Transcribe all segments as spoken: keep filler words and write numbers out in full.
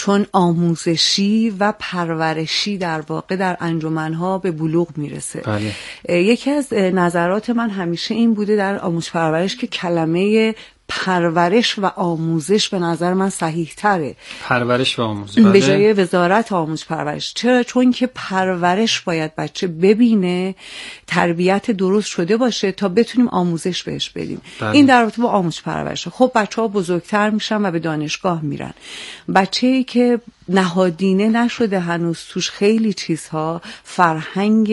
چون آموزشی و پرورشی در واقع در انجمنها به بلوغ میرسه. بله. یکی از نظرات من همیشه این بوده در آموزش پرورش که کلمه پرورش و آموزش به نظر من صحیح تره. پرورش و آموزش بله. به جای وزارت آموزش پرورش. چرا؟ چون که پرورش باید بچه ببینه تربیت درست شده باشه تا بتونیم آموزش بهش بدیم. بله. این در رابطه با آموزش پرورش. خب بچه ها بزرگتر میشن و به دانشگاه میرن. بچه‌ای که نهادینه نشده هنوز توش خیلی چیزها، فرهنگ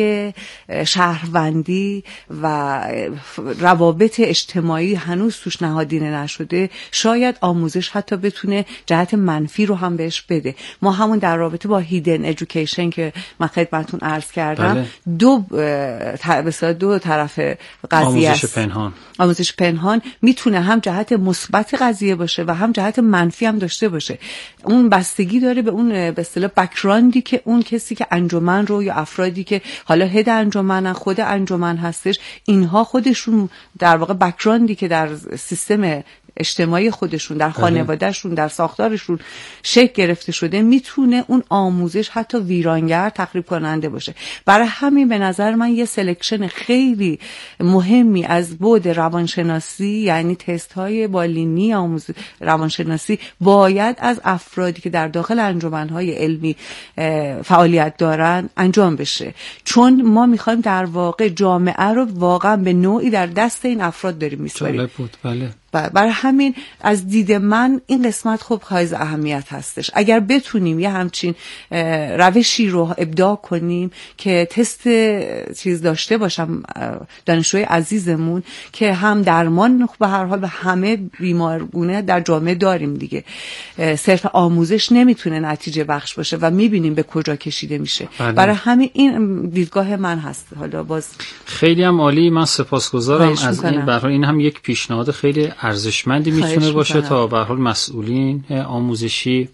شهروندی و روابط اجتماعی هنوز توش نهادینه نشده، شاید آموزش حتی بتونه جهت منفی رو هم بهش بده. ما همون در رابطه با هیدن ادویکیشن که من خدمتتون عرض کردم، بله. دو مثلا دو طرف قضیه است. آموزش پنهان. آموزش پنهان میتونه هم جهت مثبت قضیه باشه و هم جهت منفی هم داشته باشه. اون بستگی داره به اون به اصطلاح بک‌گراندی که اون کسی که انجمن رو یا افرادی که حالا هد انجمنن، خود انجمن هستش، اینها خودشون در واقع بک‌گراندی که در سیستم اجتماعی خودشون، در خانوادهشون، در ساختارشون شکل گرفته شده، میتونه اون آموزش حتی ویرانگر، تخریب کننده باشه. برای همین به نظر من یه سلکشن خیلی مهمی از بعد روانشناسی، یعنی تست های بالینی آموزش روانشناسی، باید از افرادی که در داخل انجمنهای علمی فعالیت دارن انجام بشه، چون ما میخوایم در واقع جامعه رو واقعا به نوعی در دست این افراد داریم میسپاریم. جالب بود. بله. برای همین از دید من این قسمت خب حائز اهمیت هستش. اگر بتونیم یه همچین روشی رو ابداع کنیم که تست چیز داشته باشم دانشجوی عزیزمون که هم درمان به هر حال به همه بیمارگونه در جامعه داریم دیگه، صرف آموزش نمیتونه نتیجه بخش باشه و میبینیم به کجا کشیده میشه. بله. برای همین این دیدگاه من هست. حالا باز خیلی هم عالی، من سپاسگزارم از این. به هر حال این هم یک پیشنهاد خیلی ارزشمندی میتونه باشه تا به هر حال مسئولین آموزشی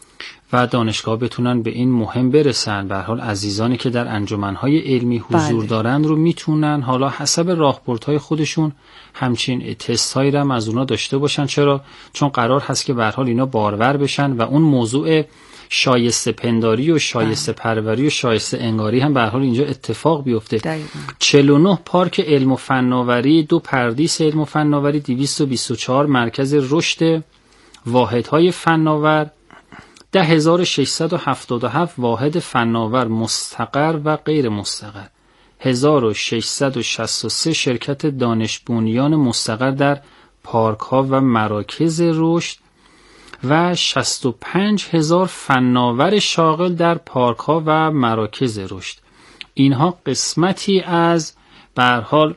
و دانشگاه بتونن به این مهم برسن. به هر حال عزیزانی که در انجمنهای علمی حضور بله. دارن رو میتونن حالا حسب راهبردهای خودشون همچین تست هایی رو هم از اونا داشته باشن. چرا؟ چون قرار هست که به هر حال اینا بارور بشن و اون موضوع شایسته پنداری و شایسته پروری و شایسته انگاری هم به هر حال اینجا اتفاق بیفته. دقیقا. چهل و نه پارک علم و فناوری، دو پردیس علم و فناوری، دویست و بیست و چهار مرکز رشد واحدهای فناور، ده هزار و ششصد و هفتاد و هفت واحد فناور مستقر و غیر مستقر، هزار و ششصد و شصت و سه شرکت دانش بنیان مستقر در پارک ها و مراکز رشد و شصت و پنج هزار فناور شاغل در پارک ها و مراکز رشد. اینها قسمتی از به هر حال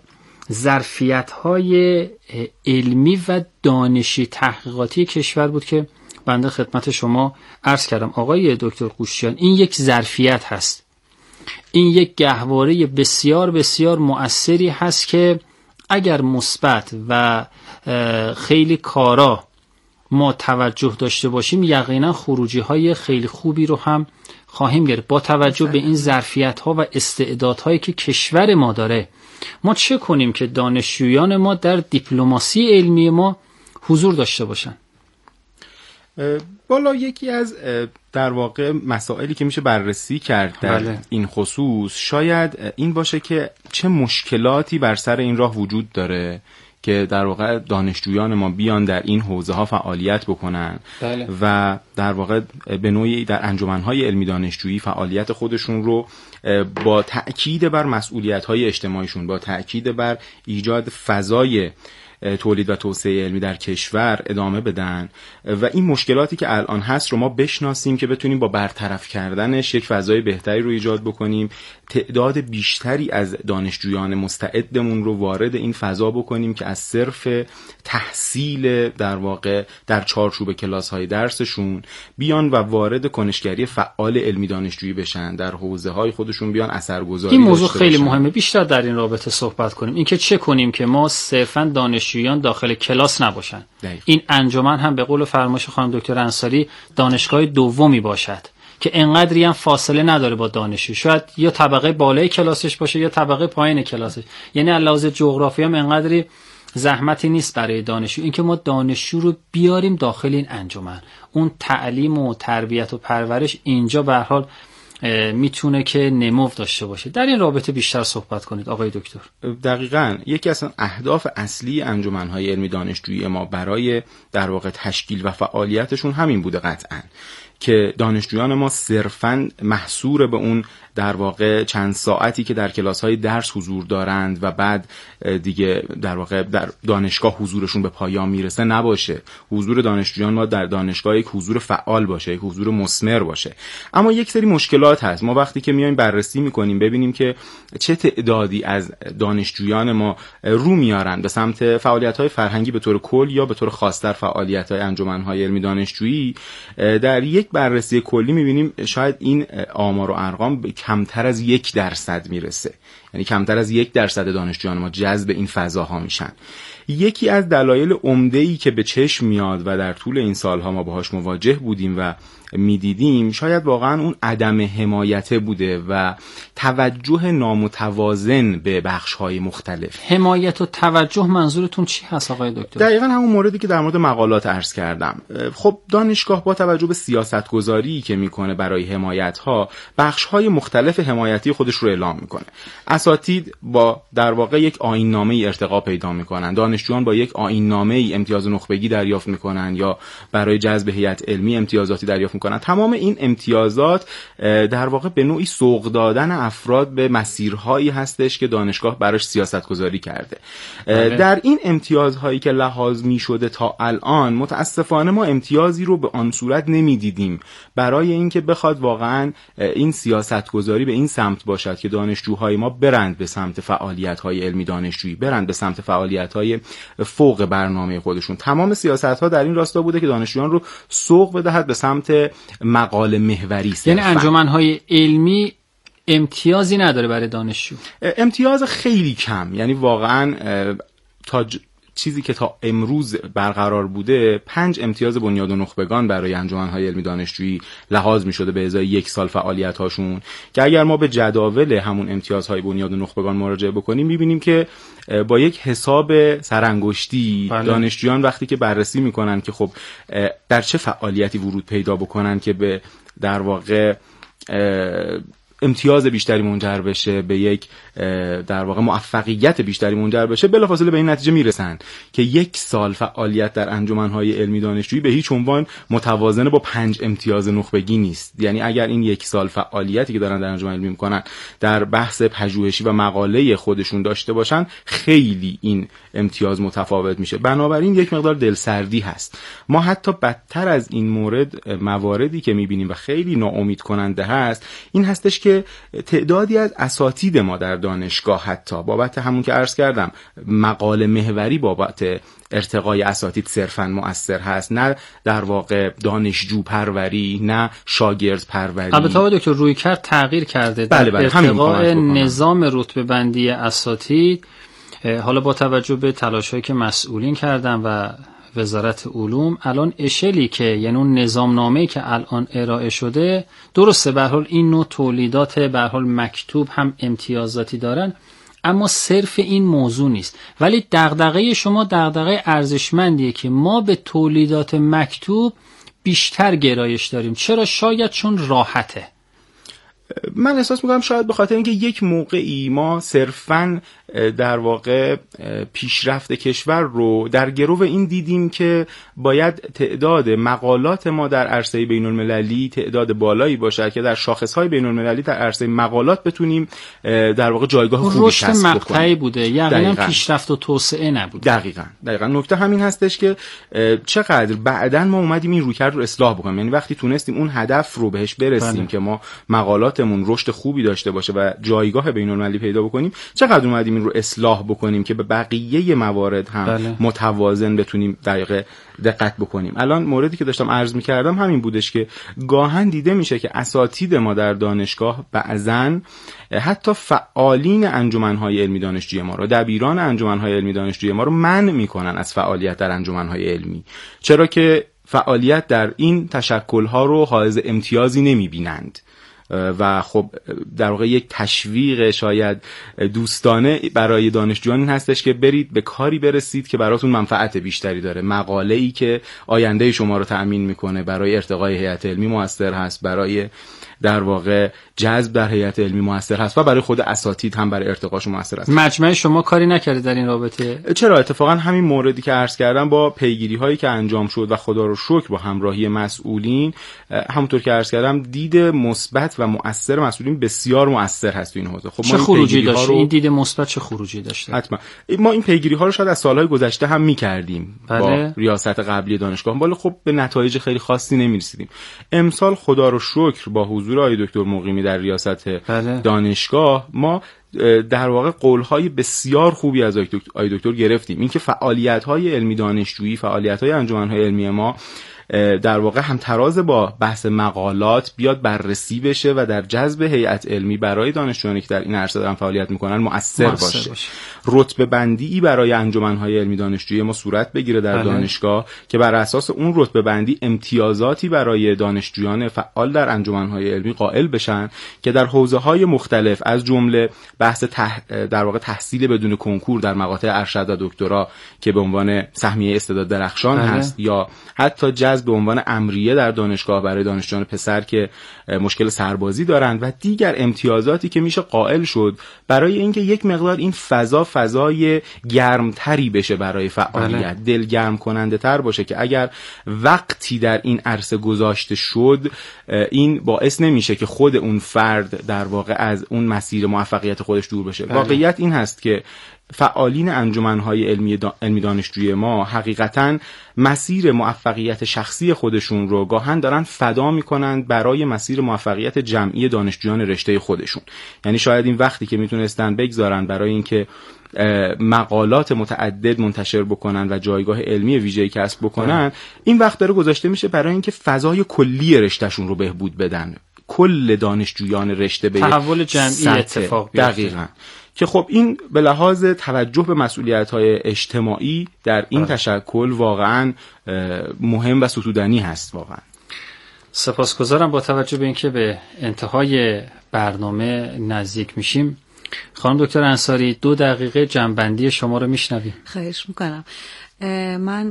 ظرفیت های علمی و دانشی تحقیقاتی کشور بود که بنده خدمت شما عرض کردم. آقای دکتر قوشیان، این یک ظرفیت هست، این یک گهواره بسیار بسیار مؤثری هست که اگر مثبت و خیلی کارا ما توجه داشته باشیم یقینا خروجی های خیلی خوبی رو هم خواهیم گرفت. با توجه به این ظرفیت ها و استعدادهایی که کشور ما داره، ما چه کنیم که دانشجویان ما در دیپلماسی علمی ما حضور داشته باشن؟ بالا یکی از در واقع مسائلی که میشه بررسی کرد در بله. این خصوص شاید این باشه که چه مشکلاتی بر سر این راه وجود داره که در واقع دانشجویان ما بیان در این حوزه ها فعالیت بکنن بله. و در واقع به نوعی در انجمنهای علمی دانشجویی فعالیت خودشون رو با تأکید بر مسئولیت های اجتماعیشون، با تأکید بر ایجاد فضای تولید و توسعه علمی در کشور ادامه بدن و این مشکلاتی که الان هست رو ما بشناسیم که بتونیم با برطرف کردنش یک فضای بهتری رو ایجاد بکنیم، تعداد بیشتری از دانشجویان مستعدمون رو وارد این فضا بکنیم که از صرف تحصیل در واقع در چارچوب کلاس‌های درسشون بیان و وارد کنشگری فعال علمی دانشجویی بشن، در حوزه‌های خودشون بیان اثرگذاری. این موضوع خیلی باشن. مهمه، بیشتر در این رابطه صحبت کنیم. اینکه چه کنیم که ما صرفاً دانشجویان داخل کلاس نباشن. دقیقا. این انجمن هم به قول فرمایش خانم دکتر انصاری دانشگاه دومی باشد که انقدری هم فاصله نداره با دانشجو، شاید یا طبقه بالای کلاسش باشه یا طبقه پایین کلاسش، یعنی علاوه جغرافی هم انقدری زحمتی نیست برای دانشجو اینکه ما دانشجو رو بیاریم داخل این انجمن. اون تعلیم و تربیت و پرورش اینجا به هر حال میتونه که نمو داشته باشه. در این رابطه بیشتر صحبت کنید آقای دکتر. دقیقاً یکی از اهداف اصلی انجمن‌های علمی دانشجویی ما برای در واقع تشکیل و فعالیتشون همین بوده قطعاً که دانشجویان ما صرفاً محصور به اون در واقع چند ساعتی که در کلاس‌های درس حضور دارند و بعد دیگه در واقع در دانشگاه حضورشون به پایان میرسه نباشه. حضور دانشجویان ما در دانشگاه یک حضور فعال باشه، یک حضور مثمر باشه. اما یک سری مشکلات هست. ما وقتی که میایم بررسی میکنیم ببینیم که چه تعدادی از دانشجویان ما رو میارن به سمت فعالیت‌های فرهنگی به طور کل یا به طور خاص‌تر فعالیت‌های انجمن‌های علمی دانشجویی، در یک بررسی کلی میبینیم شاید این آمار و ارقام کمتر از یک درصد میرسه. یعنی کمتر از یک درصد دانشجویان ما جذب این فضاها میشن. یکی از دلایل عمده‌ای که به چشم میاد و در طول این سالها ما باهاش مواجه بودیم و میدیدیم شاید واقعا اون عدم حمایت بوده و توجه نامتوازن به بخش‌های مختلف. حمایت و توجه منظورتون چی هست آقای دکتر؟ دقیقاً همون موردی که در مورد مقالات عرض کردم. خب دانشگاه با توجه به سیاست‌گذاری که میکنه برای حمایت‌ها بخش‌های مختلف حمایتی خودش رو اعلام میکنه. اساتید با در واقع یک آیین‌نامه ارتقا پیدا میکنن، دانشجویان با یک آیین‌نامه امتیاز نخبگی دریافت میکنن یا برای جذب هیئت علمی امتیازاتی دریافت میکنن. تمام این امتیازات در واقع به نوعی سوق دادن افراد به مسیرهایی هستش که دانشگاه براش سیاست‌گذاری کرده. بله. در این امتیازهایی که لحاظ میشده تا الان متاسفانه ما امتیازی رو به آن صورت نمیدیدیم برای اینکه بخواد واقعا این سیاست‌گذاری به این سمت باشد که دانشجوهای ما برند به سمت فعالیت‌های علمی دانشجویی، برند به سمت فعالیت‌های فوق برنامه خودشون. تمام سیاست‌ها در این راستا بوده که دانشجویان رو سوق بدهد به سمت مقاله محوری. یعنی انجمن‌های علمی امتیازی نداره برای دانشجو؟ امتیاز خیلی کم. یعنی واقعا تا ج... چیزی که تا امروز برقرار بوده پنج امتیاز بنیاد و نخبگان برای انجمن‌های علمی دانشجویی لحاظ می‌شده به ازای یک سال فعالیت‌هاشون، که اگر ما به جداول همون امتیازهای بنیاد و نخبگان مراجعه بکنیم می‌بینیم که با یک حساب سرانگشتی بله. دانشجویان وقتی که بررسی می‌کنن که خب در چه فعالیتی ورود پیدا بکنن که به در واقع امتیاز بیشتری منجر بشه، به یک در واقع موفقیت بیشتری منجر بشه، بلافاصله به این نتیجه میرسن که یک سال فعالیت در انجمن‌های علمی دانشجویی به هیچ عنوان متوازن با پنج امتیاز نخبگی نیست. یعنی اگر این یک سال فعالیتی که دارن در انجمن علمی میکنن در بحث پژوهشی و مقاله خودشون داشته باشن، خیلی این امتیاز متفاوت میشه. بنابراین یک مقدار دلسردی هست. ما حتی بدتر از این مورد مواردی که میبینیم و خیلی ناامید کننده هست این هستش که تعدادی از اساتید ما در دانشگاه حتی بابت همون که عرض کردم مقاله محوری بابت ارتقای اساتید صرفاً مؤثر هست، نه در واقع دانشجو پروری، نه شاگرد پروری. البته آقای دکتر رویکرد تغییر کرده در بله بله ارتقاء نظام رتبه بندی اساتید. حالا با توجه به تلاش‌هایی که مسئولین کردن و وزارت علوم، الان اشلی که یعنی اون نظامنامه‌ای که الان ارائه شده درسته به هر حال این نوع تولیدات به هر حال مکتوب هم امتیازاتی دارن، اما صرف این موضوع نیست. ولی دغدغه شما دغدغه ارزشمندیه که ما به تولیدات مکتوب بیشتر گرایش داریم. چرا؟ شاید چون راحته. من احساس میکنم شاید به خاطر اینکه یک موقعی ما صرفاً در واقع پیشرفت کشور رو در گرو این دیدیم که باید تعداد مقالات ما در عرصه بین المللی تعداد بالایی باشد که در شاخصهای بین المللی در عرصه مقالات بتونیم در واقع جایگاه خوبی کسب بکنیم. رشد مقطعی بوده، یعنی پیشرفت و توسعه نبوده. دقیقاً دقیقاً نکته همین هستش که چقدر بعداً ما اومدیم این رویکرد رو اصلاح بکنیم. یعنی وقتی تونستیم اون هدف رو بهش برسیم بله. که ما مقالاتمون رشد خوبی داشته باشه و جایگاه بین المللی پیدا بکنیم، چقدر اومدیم این رو اصلاح بکنیم که به بقیه موارد هم بله. متوازن بتونیم دقیقه دقت بکنیم. الان موردی که داشتم عرض می‌کردم همین بودش که گاهن دیده میشه که اساتید ما در دانشگاه بعضن حتی فعالین انجمن‌های علمی دانشجویی ما رو، دبیران انجمن‌های علمی دانشجویی ما رو منع می‌کنن از فعالیت در انجمن‌های علمی، چرا که فعالیت در این تشکل‌ها رو حائز امتیازی نمی‌بینند. و خب در واقع یک تشویق شاید دوستانه برای دانشجویان این هستش که برید به کاری برسید که براتون منفعت بیشتری داره، مقاله‌ای که آینده شما رو تأمین میکنه، برای ارتقای هیئت علمی موثر هست، برای در واقع جذب در هیئت علمی موثر هست و برای خود اساتید هم برای ارتقاش موثر هست. مجمع شما کاری نکرده در این رابطه؟ چرا؟ اتفاقا همین موردی که عرض کردم با پیگیری هایی که انجام شد و خدا رو شکر با همراهی مسئولین، همونطور که عرض کردم دید مثبت و مؤثر مسئولین بسیار مؤثر هست تو این حوزه. خب چه ما خروجی داشت؟ رو... این دید مثبت چه خروجی داشته؟ حتما ما این پیگیری ها رو شاید از سالهای گذشته هم می‌کردیم بله. با ریاست قبلی دانشگاه، ولی خب به نتایج خیلی خاصی نمی‌رسیدیم. امسال خدا رو شکر با حضور آقای دکتر مقیمی در ریاست بله. دانشگاه ما در واقع قول‌های بسیار خوبی از آقای دکتر گرفتیم. اینکه فعالیت‌های علمی دانشجویی، فعالیت‌های انجمن‌های علمی ما در واقع هم تراز با بحث مقالات بیاد بررسی بشه و در جذب هیئت علمی برای دانشجویانی که در این عرصه دارن فعالیت میکنن مؤثر باشه. باشه. رتبه بندی برای انجمن‌های علمی دانشجویی ما صورت بگیره در بله. دانشگاه که بر اساس اون رتبه بندی امتیازاتی برای دانشجویان فعال در انجمن‌های علمی قائل بشن که در حوزه‌های مختلف از جمله بحث تح... در واقع تحصیل بدون کنکور در مقاطع ارشد و دکترا که به عنوان سهمیه استعداد درخشان بله. هست، یا حتی جذب به عنوان امریه در دانشگاه برای دانشجویان پسر که مشکل سربازی دارند و دیگر امتیازاتی که میشه قائل شد برای اینکه یک مقدار این فضا فضای گرمتری بشه برای فعالیت، بله. دلگرم کننده تر باشه که اگر وقتی در این عرصه گذاشته شد این باعث نمیشه که خود اون فرد در واقع از اون مسیر موفقیت خودش دور بشه. بله. واقعیت این هست که فعالین انجمن‌های علمی دا... علمی دانشجویی ما حقیقتاً مسیر موفقیت شخصی خودشون رو گاهن دارن فدا میکنن برای مسیر موفقیت جمعی دانشجویان رشته خودشون. یعنی شاید این وقتی که میتونستن بگذارن برای اینکه مقالات متعدد منتشر بکنن و جایگاه علمی ویژه‌ای کسب بکنن، این وقت داره گذاشته میشه برای اینکه فضای کلی رشتهشون رو بهبود بدن، کل دانشجویان رشته به تحول جمعی اتفاق بیفته. دقیقاً. که خب این به لحاظ توجه به مسئولیت‌های اجتماعی در این آه. تشکل واقعاً مهم و ستودنی هست. واقعاً سپاسگزارم. با توجه به اینکه به انتهای برنامه نزدیک میشیم، خانم دکتر انصاری دو دقیقه جنبندی شما رو میشنویم. خواهش میکنم. من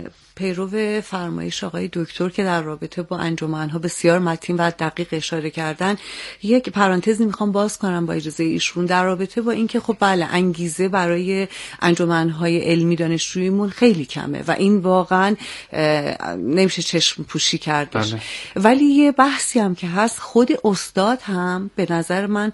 پیرو فرمایش آقای دکتر که در رابطه با انجمن‌ها بسیار متین و دقیق اشاره کردن، یک پرانتزی میخوام باز کنم با اجازه ایشون در رابطه با اینکه خب بله انگیزه برای انجمن‌های علمی دانشجوییمون خیلی کمه و این واقعا نمیشه چشم پوشی کردش. بله. ولی یه بحثی هم که هست، خود استاد هم به نظر من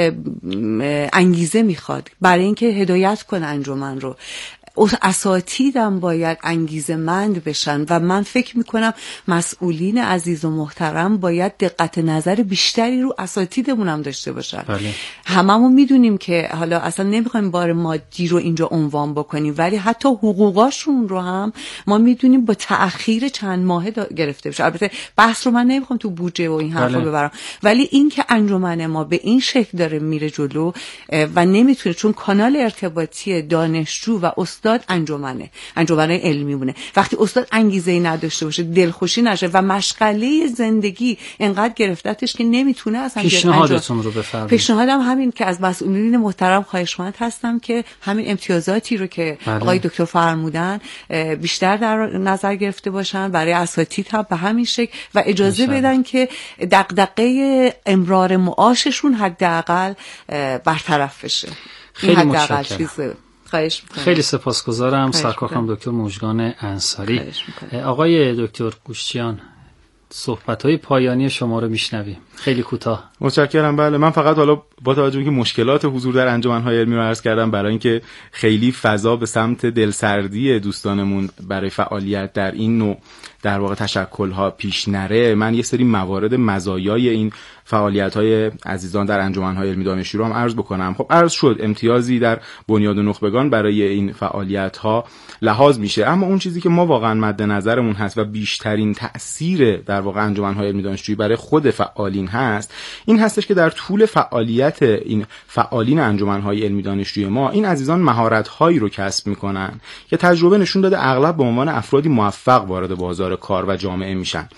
انگیزه میخواد برای اینکه هدایت کنه انجمن رو. اساتیدم باید انگیزه مند بشن و من فکر میکنم مسئولین عزیز و محترم باید دقت نظر بیشتری رو اساتیدمون هم داشته باشن. بله. هممون میدونیم که حالا اصلا نمیخوایم بار مادی رو اینجا عنوان بکنیم، ولی حتی حقوقاشون رو هم ما میدونیم با تأخیر چند ماهه گرفته بشه. البته بحث رو من نمیخوام تو بودجه و این حرفا بله. ببرم، ولی این که انجمن ما به این شکل داره میره جلو و نمیتونه، چون کانال ارتباطی دانشجو و استاد انجمنه، انجمن علمی مونه. وقتی استاد انگیزه‌ای نداشته باشه، دلخوشی نشه و مشغله زندگی انقدر گرفتتش که نمیتونه اصلا پیشنهادتون رو بفرمایید. پیشنهادم همین که از مسئولین محترم خواهشمند هستم که همین امتیازاتی رو که بله. آقای دکتر فرمودن بیشتر در نظر گرفته باشن برای اساتید هم به همین شکل و اجازه بشن. بدن که دغدغه امرار معاششون حداقل برطرف بشه. خیلی متشکرم. خیلی سپاسگزارم. سرکار خانم دکتر مژگان انصاری. آقای دکتر گوشتیان، صحبت‌های پایانی شما رو میشنویم. خیلی کوتاه. متشکرم. بله، من فقط حالا با توجه به اینکه مشکلات حضور در انجمن‌های علمی رو عرض کردم، برای اینکه خیلی فضا به سمت دلسردی دوستانمون برای فعالیت در این نوع در واقع تشکل‌ها پیش نره، من یه سری موارد مزایای این فعالیت‌های عزیزان در انجمن‌های علمی دانشجویی رو هم عرض بکنم. خب عرض شد امتیازی در بنیاد نخبگان برای این فعالیت‌ها لحاظ میشه، اما اون چیزی که ما واقعا مد نظرمون هست و بیشترین تأثیر در واقع انجمن‌های علمی دانشجویی برای خود فعالین هست، این هستش که در طول فعالیت این فعالین انجمن‌های علمی دانشجویی ما، این عزیزان مهارت‌هایی رو کسب می‌کنن که تجربه نشون داده اغلب به عنوان افرادی موفق وارد بازار کار و جامعه میشن.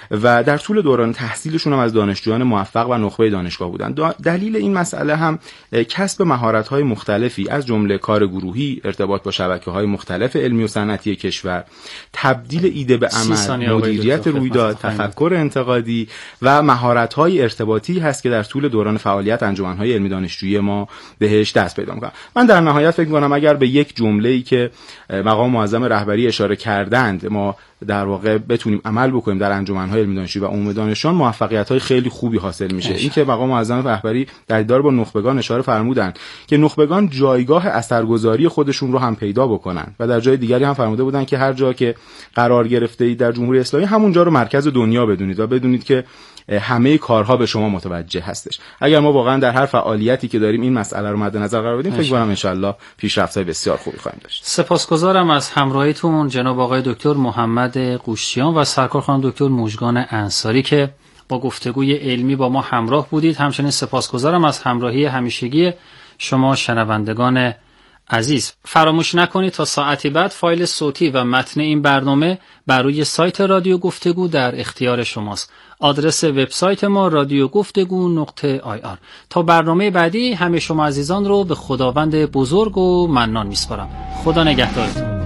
و در طول دوران تحصیلشون هم از دانشجویان موفق و نخبه دانشگاه بودن. دلیل این مسئله هم کسب مهارت‌های مختلفی از جمله کار گروهی، ارتباط با شبکه‌های مختلف علمی و صنعتی کشور، تبدیل ایده به عمل، مدیریت رویداد، تفکر انتقادی و مهارت‌های ارتباطی هست که در طول دوران فعالیت انجمن‌های علمی دانشجویی ما بهش دست پیدا می‌کنن. من در نهایت فکر می‌کنم اگر به یک جمله‌ای که مقام معظم رهبری اشاره کردند ما در واقع بتونیم عمل بکنیم در انجمن‌های علمی دانشجویی و عموم دانشجویان، موفقیت‌های خیلی خوبی حاصل میشه. این که مقام معظم رهبری در دیدار با نخبگان اشاره فرمودن که نخبگان جایگاه اثرگذاری خودشون رو هم پیدا بکنن و در جای دیگری هم فرموده بودن که هر جا که قرار گرفته‌اید در جمهوری اسلامی همونجا رو مرکز دنیا بدونید و بدونید که همه کارها به شما متوجه هستش. اگر ما واقعا در هر فعالیتی که داریم این مسئله رو مد نظر قرار بدیم، فکر کنم ان شاءالله پیشرفت‌های بسیار خوبی خواهیم داشت. سپاسگزارم از همراهیتون جناب آقای دکتر محمد قوشچیان و سرکار خانم دکتر مژگان انصاری که با گفتگوی علمی با ما همراه بودید. همچنین سپاسگزارم از همراهی همیشگی شما شنوندگان عزیز. فراموش نکنید تا ساعتی بعد فایل صوتی و متن این برنامه بر روی سایت رادیو گفتگو در اختیار شماست. آدرس وبسایت ما رادیو گفتگو نقطه آی آر. تا برنامه بعدی همه شما عزیزان رو به خداوند بزرگ و منان میسپارم. خدا نگهدارتون.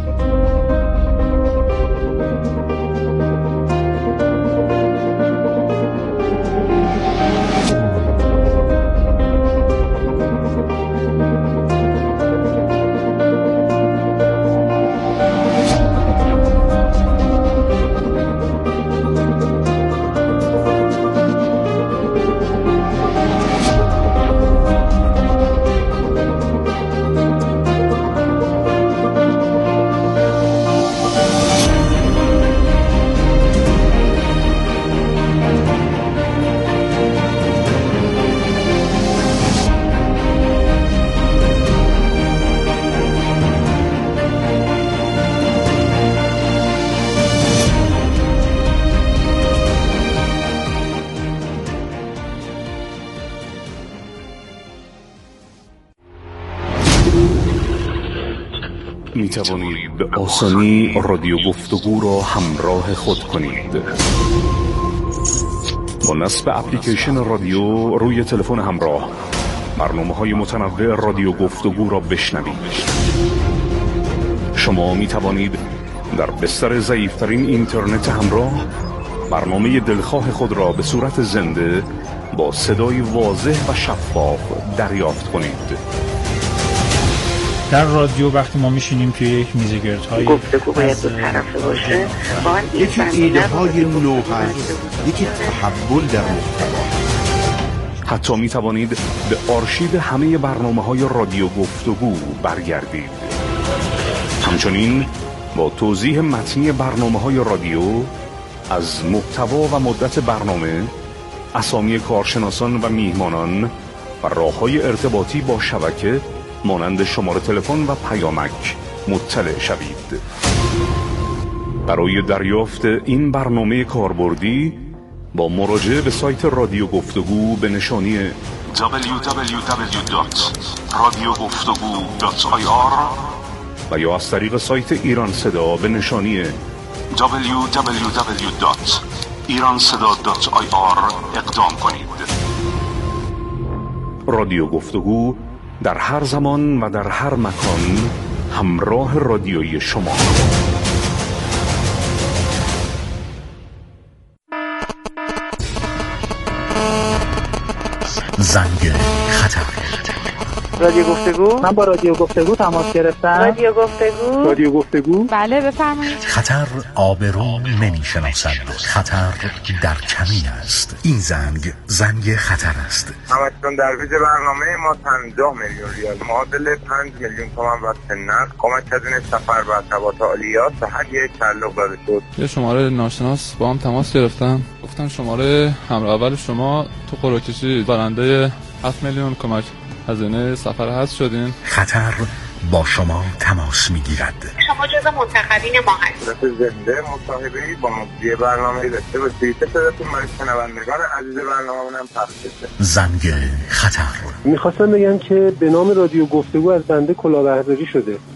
می توانید به آسانی رادیو گفتگو را همراه خود کنید. با نصب اپلیکیشن رادیو روی تلفن همراه برنامه‌های متنوع رادیو گفتگو را بشنوید. شما می توانید در بستر ضعیف‌ترین اینترنت همراه برنامه دلخواه خود را به صورت زنده با صدای واضح و شفاف دریافت کنید. در رادیو وقتی ما میشینیم که یک میزگردهای گفتگو باید دو طرفه باشه، یکی ایده های نو هست، یکی تحول در محتوا. حتی می توانید به آرشیو همه برنامه های رادیو گفتگو برگردید. همچنین با توضیح متنی برنامه های رادیو از محتوا و مدت برنامه، اسامی کارشناسان و میهمانان و راه‌های ارتباطی با شبکه مانند شماره تلفن و پیامک مطلع شوید. برای دریافت این برنامه کاربردی با مراجعه به سایت رادیو گفتگو به نشانی دبلیو دبلیو دبلیو دات رادیو گفتگو دات آی آر و یا از طریق سایت ایران صدا به نشانی دبلیو دبلیو دبلیو دات ایران صدا دات آی آر اقدام کنید. رادیو گفتگو در هر زمان و در هر مکان همراه رادیویی شما. زنگ خطر. رادیو گفتگو؟ من با رادیو گفتگو تماس گرفتم. رادیو گفتگو؟ رادیو گفتگو؟ بله بفرمایید. خطر آبرو نمیشناسد، خطر در کمین است. این زنگ زنگ خطر است. همچنان در ویژه برنامه ما پنجاه میلیون ریال معادل پنج میلیون تومان وقت نقد کمک هزینه سفر و ارتباط عالیات به هر یک تعلق داده شد. یه شماره ناشناس با هم تماس گرفتم، گفتن شماره همراه اول شما تو قرعه کشی برنده هفت میلیون کمک هزینه سفر هست شدین. خطر با شما تماس میگیرد. شما جزو منتخبین ما هستید. زنده مصاحبه‌ای با مجری برنامه داشته باشید. صداتون برای شنوندگان عزیز برنامه‌مون هم پخش بشه. زنگ خطر. میخواستم بگم که به نام رادیو گفتگو از بنده کلاهبرداری شده.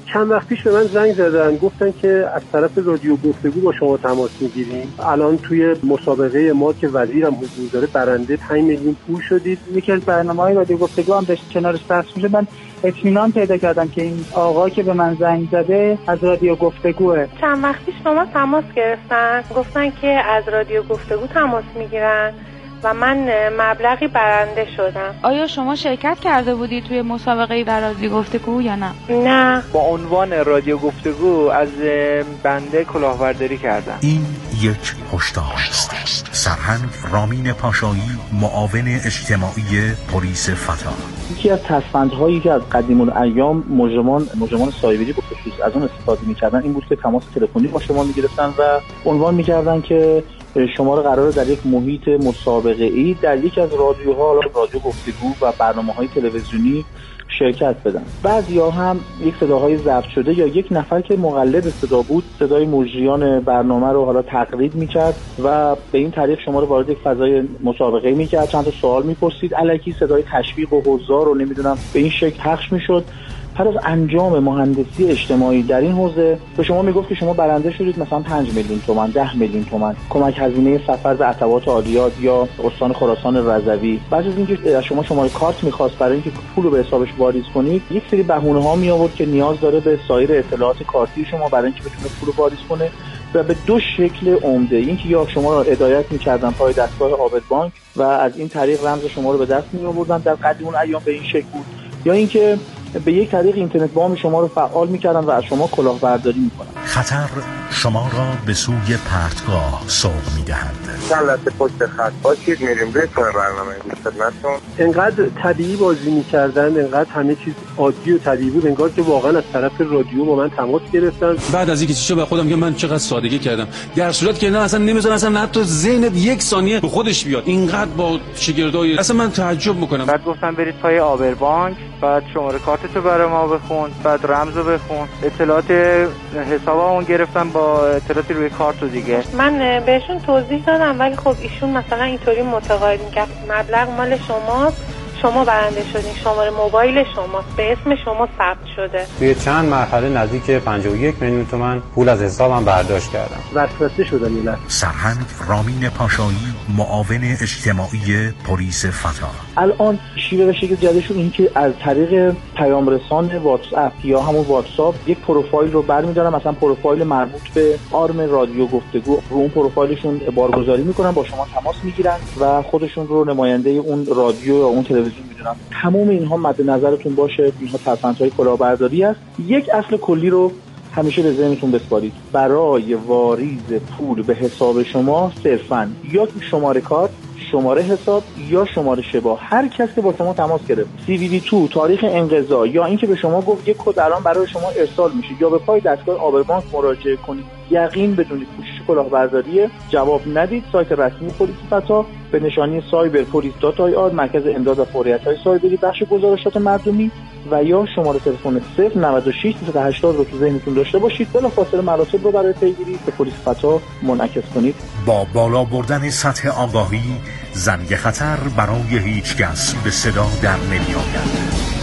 چند وقت پیش به من زنگ زدن، گفتن که از طرف رادیو گفتگو با شما تماس میگیریم. الان توی مسابقه ما که وزیرم حضور داره برنده پنج میلیون پول شدید. یکی از برنامه‌های رادیو گفتگو هم داشت کنارش بحث میشه. من اطمینان پیدا کردم که این آقا که به من زنگ زده از رادیو گفتگوه. چند وقت پیش با ما تماس گرفتن، گفتن که از رادیو گفتگو تماس میگیرن و من مبلغی برنده شدم. آیا شما شرکت کرده بودی توی مسابقه در رادیو گفتگو یا نه؟ نه. با عنوان رادیو گفتگو از بنده کلاهبرداری کردم. این یک هشدار است. سرهنگ رامین پاشایی، معاون اجتماعی پلیس فتا. یکی از تصفندهایی که از قدیم الایام مجرمان مجرمان سایبری به خصوص از اون استفاده می‌کردن این بود که تماس تلفنی با شما می‌گرفتن و عنوان می‌کردن که شما رو قراره در یک محیط مسابقه‌ای در یک از رادیوها، رادیو گفتگو و برنامه‌های تلویزیونی شرکت بدن. بعضیا هم یک صداهای ضبط شده یا یک نفر که مقلد صدا بود صدای مجریان برنامه رو حالا تقلید می‌کرد و به این طریق شما رو وارد یک فضای مسابقه‌ای می‌کرد، چند تا سوال می‌پرسید، الکی صدای تشویق و حضار رو نمی‌دونم به این شکل پخش می‌شد. هر از انجام مهندسی اجتماعی در این حوزه به شما میگفت که شما برنده شدید مثلا پنج میلیون تومان، ده میلیون تومان، کمک هزینه سفر به عتبات عالیات یا استان خراسان رضوی. بعد از اینکه از شما شماره کارت می‌خواست برای اینکه پول رو به حسابش واریز کنید، یک سری بهونه‌ها می آورد که نیاز داره به سایر اطلاعات کارتی شما برای اینکه بتونه پول رو واریز کنه و به دو شکل عمده. اینکه یا شما رو هدایت می‌کردن پای دستگاه عابد بانک و از این طریق رمز شما رو به دست می‌آوردن، در قدیم اون ایام به این شکل بود، یا اینکه به یک طریق اینترنت بام شما رو فعال می‌کردن و از شما کلاهبرداری می‌کنن. خطر شما را به سوی پرتگاه سوق می‌دهند. چند پشت خط باشید، میریم به برنامه خدمتتون. انقدر طبیعی بازی می‌کردن، انقدر همه چیز عادی و طبیعی بود، انگار که واقعا از طرف رادیو با من تماس گرفتن. بعد از اینکه چیزو به خودم که من چقدر سادگی کردم، در صورت که نه اصلا نمی‌ذارن اصلا حتی ذهنت یک ثانیه به خودش بیاد. اینقدر با شگردای اصلا من تعجب می‌کنم. بعد گفتن برید پای آبر بانک، بعد شماره کارتتو برای ما بخون، بعد رمزو بخون، اطلاعات حسابمون گرفتن با اطلاعاتی روی کارت و دیگه. من بهشون توضیح دادم ولی خب ایشون مثلا اینطوری متقاعد می‌کرد مبلغ مال شماست، شما برنده شدین، شماره موبایل شماست، به اسم شما ثبت شده. توی چند مرحله نزدیک پنجاه و یک میلیون تومان پول از حسابم برداشت کردم. وسوسه شدن اینا. سرهنگ رامین پاشایی، معاون اجتماعی پلیس فتا. الان شیوه و شکل جدیدشون این که از طریق پیام رسان واتس اپ یا همون واتساپ یک پروفایل رو برمی‌دارن، مثلا پروفایل مربوط به آرم رادیو گفتگو، رو اون پروفایلشون بارگذاری میکنن، با شما تماس میگیرن و خودشون رو نماینده اون رادیو یا اون تلویزیون میدونن. تمام اینها مد نظرتون باشه، اینها تفاوت‌های کلاهبرداری است. یک اصل کلی رو همیشه به ذهنتون بسپارید. برای واریز پول به حساب شما صرفاً یا شماره کارت، شماره حساب یا شماره شبا، هر کس که با شما تماس گرفت، سی وی وی دو، تاریخ انقضا یا اینکه به شما گفت یک کد الان برای شما ارسال میشه یا به پای دستگاه آبربانک مراجعه کنید، یقین بدونید کوشش کلاهبرداری، جواب ندید. سایت رسمی پلیس فتا به نشانی سایبر پلیس دات آی آر، مرکز امداد و فوریت‌های سایبری، بخش گزارشات مردمی، و یا شماره تلفن صفر نود و شش صد و هشتاد رو تو ذهنتون داشته باشید. بلافاصله مراتب رو برای پیگیری به پلیس فتا منعکس کنید. با بالا بردن سطح آگاهی، زنگ خطر برای هیچ کس به صدا در نمی‌آید.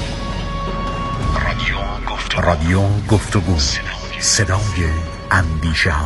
رادیو گفتگو، رادیو گفتگو، صدای اندیشه ها.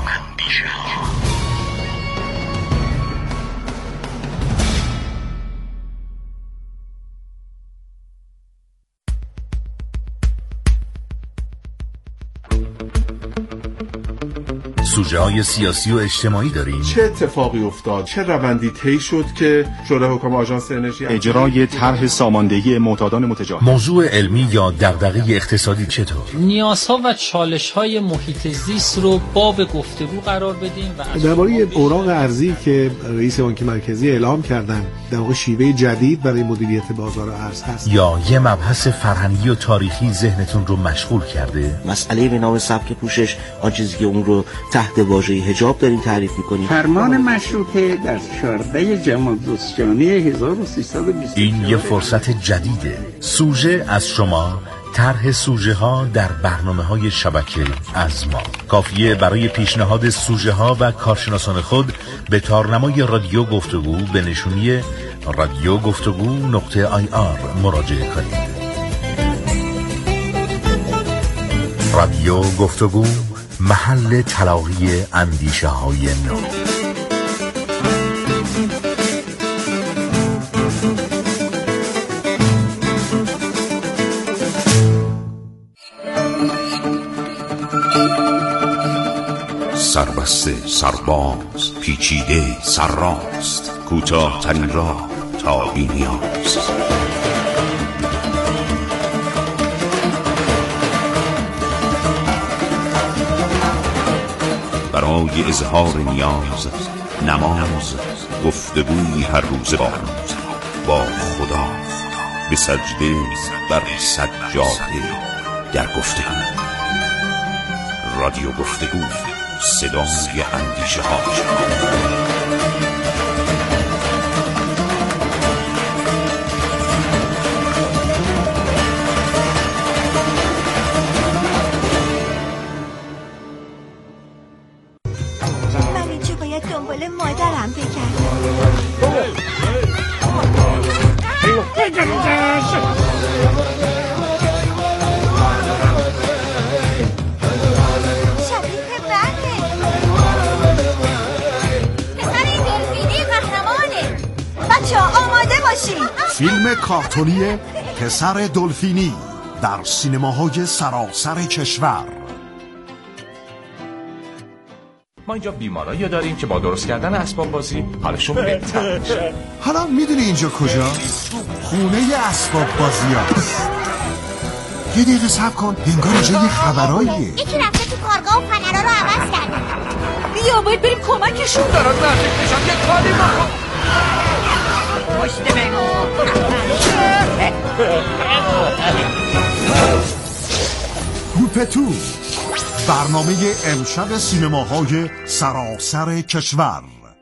سوژه های سیاسی و اجتماعی داریم. چه اتفاقی افتاد؟ چه روندی طی شد که شورای حکام آژانس انرژی اجرای طرح ساماندهی معتادان متجاوز؟ موضوع علمی یا دغدغه اقتصادی چطور؟ نیازها و چالش‌های محیط زیست رو باب گفتگو قرار بدیم و درباره اوراق ارزی که رئیس بانک مرکزی اعلام کردن در واقع شیوه جدید برای مدیریت بازار ارز هست. یا یه مبحث فرهنگی و تاریخی ذهنتون رو مشغول کرده؟ مسئله به نام سبک پوشش، آن چیزی که اون رو تحت واژه حجاب داریم تعریف می‌کنیم. فرمان مشروطه در چهاردهم جمادی الثانی هزار و سیصد و بیست و چهار. این یه فرصت جدیده. سوژه از شما، طرح سوژه ها در برنامه های شبکه از ما. کافیه برای پیشنهاد سوژه ها و کارشناسان خود به تارنمای رادیو گفتگو به نشونی رادیو گفتگو نقطه آی آر مراجعه کنید. رادیو گفتگو، محل تلاقی اندیشه های نو. سربسته، سرباز، پیچیده، سرراست، کوتاه ترین راه تا بی نیاز. برای اظهار نیاز، نماز، گفتگوی هر روز با با خدا، به سجده بر سجاده در گفتگو. رادیو گفتگو، صدای اندیشه ها. من اینجا باید دنبال مادرم بگردم. فیلم کارتونی پسر دلفینی در سینماهای سراسر کشور. ما اینجا بیمارایی داریم که با درست کردن اسباب بازی حالشون بهتر میشه. حالا میدونی اینجا کجاست؟ خونه اسباب بازی هست. یه دقیقه صبر کن، انگار اینجا یه خبراییه. یکی رفته تو کارگاه و پنرها رو عوض کردن. بیا باید بریم کمکشون. دارن نزدیک میشن، یه کاری بکن. پشت بگو. کوپتو، برنامه امشب سینماهای سراسر کشور.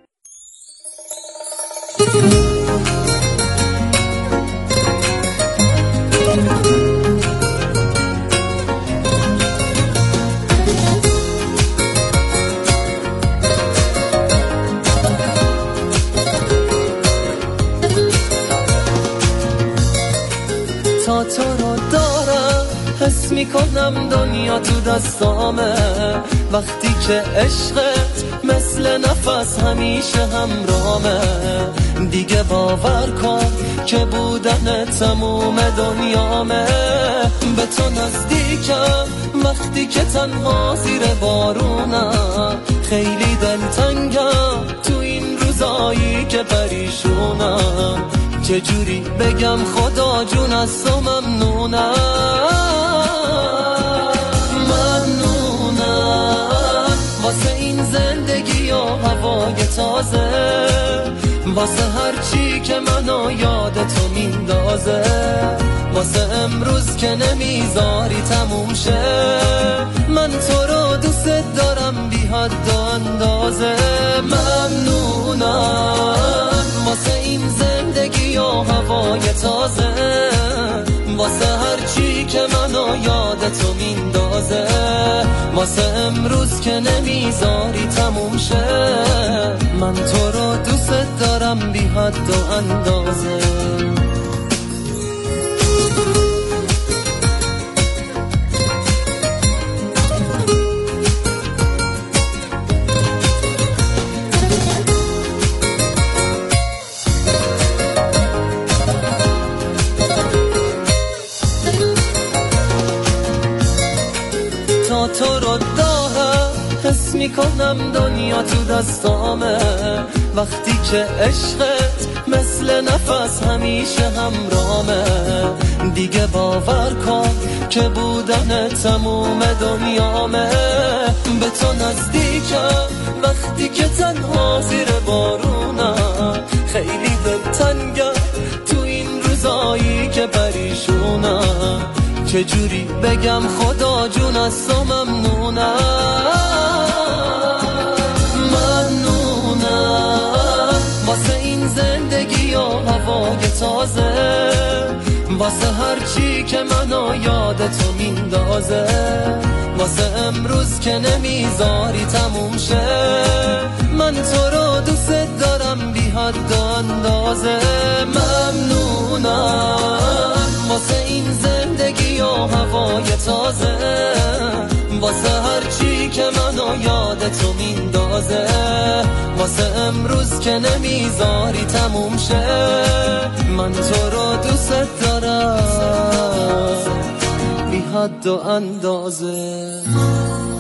تا تو رو دارم حس میکنم دنیا تو دستامه، وقتی که عشقت مثل نفس همیشه همرامه. دیگه باور کن که بودن تموم دنیامه. به تو نزدیکم وقتی که تنها زیر بارونم، خیلی دلتنگم تو این روزایی که پریشونم. چجوری بگم خدا جون از تو ممنونم، ممنونم واسه این زندگی و هوای تازه، واسه هر چی که منو یاد تو میندازه، واسه امروز که نمیذاری تموم شه. من تو رو دوست دارم بی حد و اندازه، ممنونم واسه این زندگی و هوای تازه، واسه هر چی که منو یاد تو میندازه، واسه امروز که نمیذاری تموم شه. من تو رو دوست دارم بی حد و اندازه. تو رو دارم حس میکنم دنیا تو دستامه، وقتی که عشقت مثل نفس همیشه همرامه. دیگه باور کن که بودن تموم دنیامه. به تو نزدیکم وقتی که تنها زیر بارونم، خیلی دلتنگم تو این روزایی که پریشونم. چجوری بگم خدا جون از تو ممنونم، ممنونم واسه این زندگی و هوای تازه، واسه هر چی که منو یاد تو میندازه، واسه امروز که نمیذاری تموم شه. من تو رو دوست دارم بی حد و اندازه، ممنونم واسه این زندگی و هوای تازه، منو یاد تو میندازه، واسه امروز که نمیذاری تموم شه. من تو رو دوست دارم بی حد و اندازه.